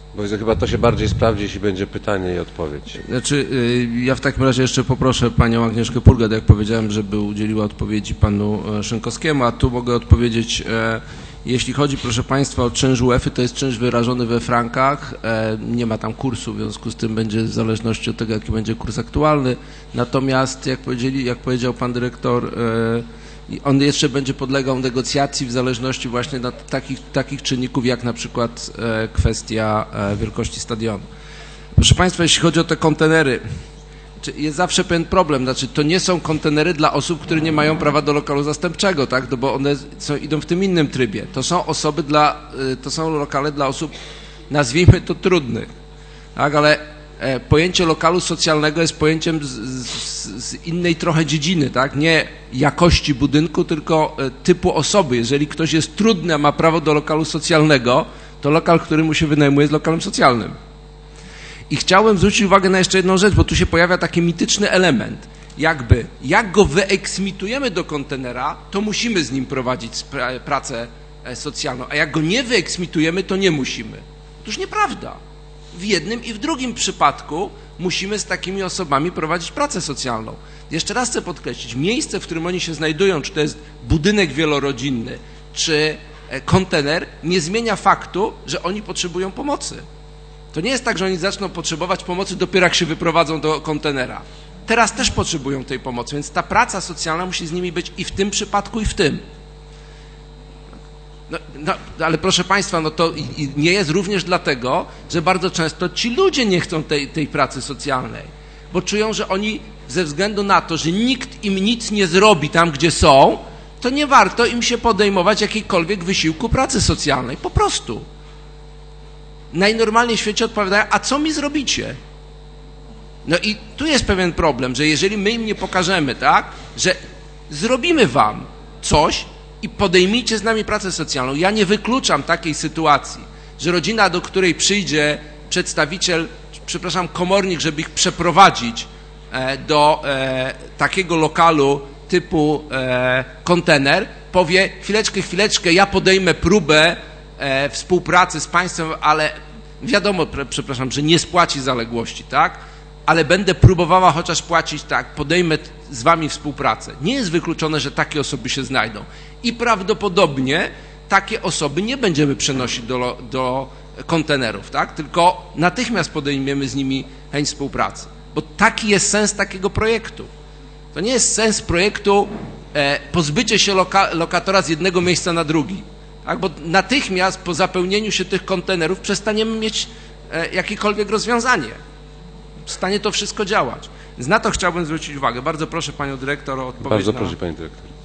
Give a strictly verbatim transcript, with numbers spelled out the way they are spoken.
Bo chyba to się bardziej sprawdzi, jeśli będzie pytanie i odpowiedź. Znaczy, ja w takim razie jeszcze poproszę panią Agnieszkę Pulgę, jak powiedziałem, żeby udzieliła odpowiedzi panu Szynkowskiemu, a tu mogę odpowiedzieć, jeśli chodzi, proszę państwa, o czynsz U E F y, to jest czynsz wyrażony we frankach, nie ma tam kursu, w związku z tym będzie w zależności od tego, jaki będzie kurs aktualny, natomiast jak, powiedzieli, jak powiedział pan dyrektor, on jeszcze będzie podlegał negocjacji w zależności właśnie od takich, takich czynników, jak na przykład e, kwestia e, wielkości stadionu. Proszę państwa, jeśli chodzi o te kontenery, jest zawsze pewien problem, znaczy to nie są kontenery dla osób, które nie mają prawa do lokalu zastępczego, tak, no bo one są, idą w tym innym trybie. To są osoby dla, to są lokale dla osób, nazwijmy to trudnych, tak, ale e, pojęcie lokalu socjalnego jest pojęciem z, z, z innej trochę dziedziny, tak, nie jakości budynku, tylko e, typu osoby. Jeżeli ktoś jest trudny, a ma prawo do lokalu socjalnego, to lokal, który mu się wynajmuje, jest lokalem socjalnym. I chciałem zwrócić uwagę na jeszcze jedną rzecz, bo tu się pojawia taki mityczny element. Jakby, jak go wyeksmitujemy do kontenera, to musimy z nim prowadzić pracę socjalną, a jak go nie wyeksmitujemy, to nie musimy. Otóż nieprawda. W jednym i w drugim przypadku musimy z takimi osobami prowadzić pracę socjalną. Jeszcze raz chcę podkreślić, miejsce, w którym oni się znajdują, czy to jest budynek wielorodzinny, czy kontener, nie zmienia faktu, że oni potrzebują pomocy. To nie jest tak, że oni zaczną potrzebować pomocy dopiero jak się wyprowadzą do kontenera. Teraz też potrzebują tej pomocy, więc ta praca socjalna musi z nimi być i w tym przypadku, i w tym. No, no, ale proszę państwa, no to i, i nie jest również dlatego, że bardzo często ci ludzie nie chcą tej, tej pracy socjalnej, bo czują, że oni ze względu na to, że nikt im nic nie zrobi tam, gdzie są, to nie warto im się podejmować jakiejkolwiek wysiłku pracy socjalnej. Po prostu. Najnormalniej w świecie odpowiadają, a co mi zrobicie? No i tu jest pewien problem, że jeżeli my im nie pokażemy, tak, że zrobimy wam coś i podejmijcie z nami pracę socjalną. Ja nie wykluczam takiej sytuacji, że rodzina, do której przyjdzie przedstawiciel, przepraszam, komornik, żeby ich przeprowadzić do e, takiego lokalu typu e, kontener, powie, chwileczkę, chwileczkę, ja podejmę próbę e, współpracy z państwem, ale wiadomo, pre, przepraszam, że nie spłaci zaległości, tak? Ale będę próbowała chociaż płacić, tak, podejmę z wami współpracę. Nie jest wykluczone, że takie osoby się znajdą. I prawdopodobnie takie osoby nie będziemy przenosić do, do kontenerów, tak? Tylko natychmiast podejmiemy z nimi chęć współpracy. Bo taki jest sens takiego projektu. To nie jest sens projektu e, pozbycie się loka, lokatora z jednego miejsca na drugi. Tak? Bo natychmiast po zapełnieniu się tych kontenerów przestaniemy mieć e, jakiekolwiek rozwiązanie. Stanie to wszystko działać. Więc na to chciałbym zwrócić uwagę. Bardzo proszę panią dyrektor o odpowiedź. Bardzo na... proszę pani dyrektor.